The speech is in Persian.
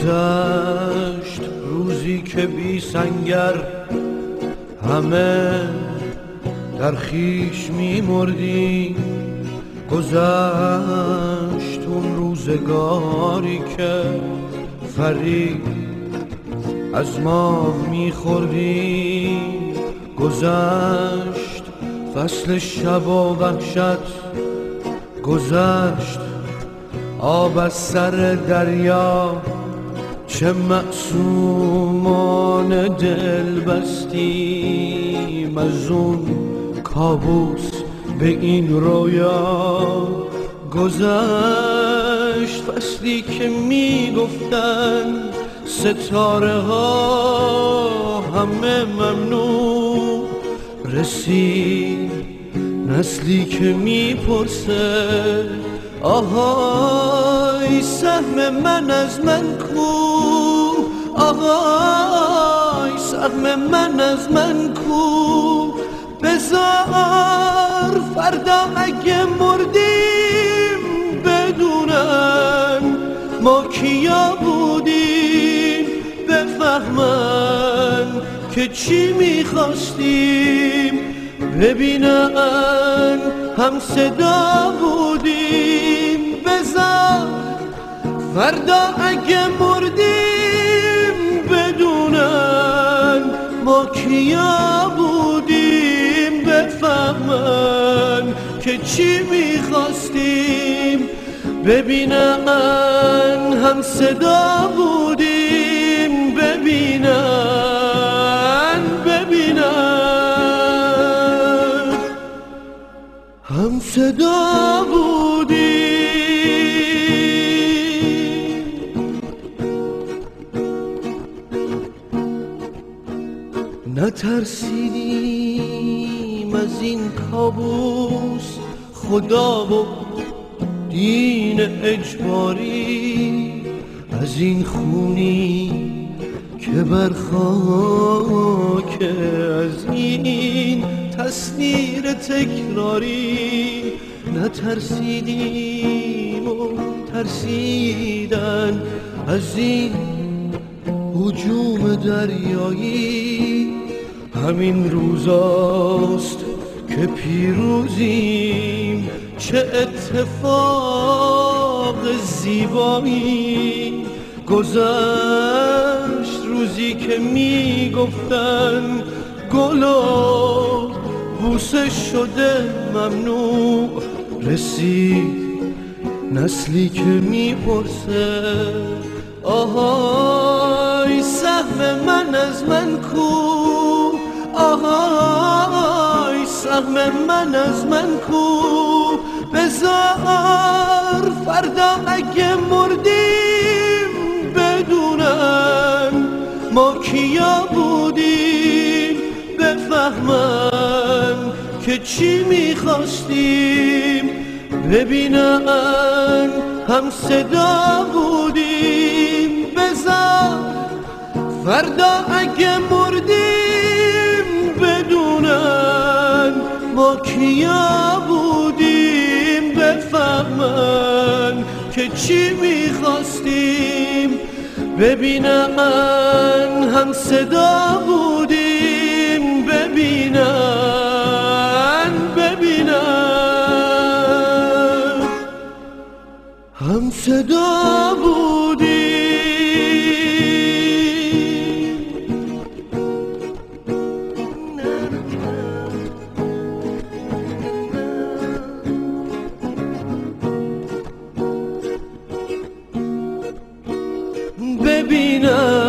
گذشت روزی که بی سنگر همه در خیش می مردیم، گذشت اون روزگاری که فرید از ماه می خوردیم، گذشت فصل شب و وحشت، گذشت آب از سر دریا، چه معصومان دل بستیم از اون کابوس به این رویا. گذشت فصلی که می گفتن ستاره ها همه ممنوع، رسید نسلی که می پرسه آهای سهم من از من کو، آهای سهم من از من کو. بذار فردا اگه مردیم بدونن ما کیا بودیم، بفهمن که چی میخواستیم، ببینن هم صدا بودیم. بذار فردا اگه مردیم بدونن ما کیا بودیم، بفهمن که چی میخواستیم، ببینن هم صدا بودیم، ببینن هم صدا بودیم. نترسیدیم از این کابوس، خدا و دین اجباری، از این خونی که بر خاک، از این تصویر تکراری. نترسیدیم و ترسیدن از این هجوم دریایی، همین روزاست که پیروزیم، چه اتفاق زیبایی. گذشت روزی که می گفتن گل و بوسه شده ممنوع، رسید نسلی که می پرسه آهای سهم من از من کو، آهای سهم من از من کو. بذار فردا اگه مردیم بدونن ما کیا بودیم، بفهمن که چی میخواستیم، ببینن هم صدا بودیم. بذار فردا اگه مردیم بدونن ما کیا بودیم، بفهمن که چی میخواستیم، ببینن هم صدا بودیم، ببینن هم صدا بودیم. ببینن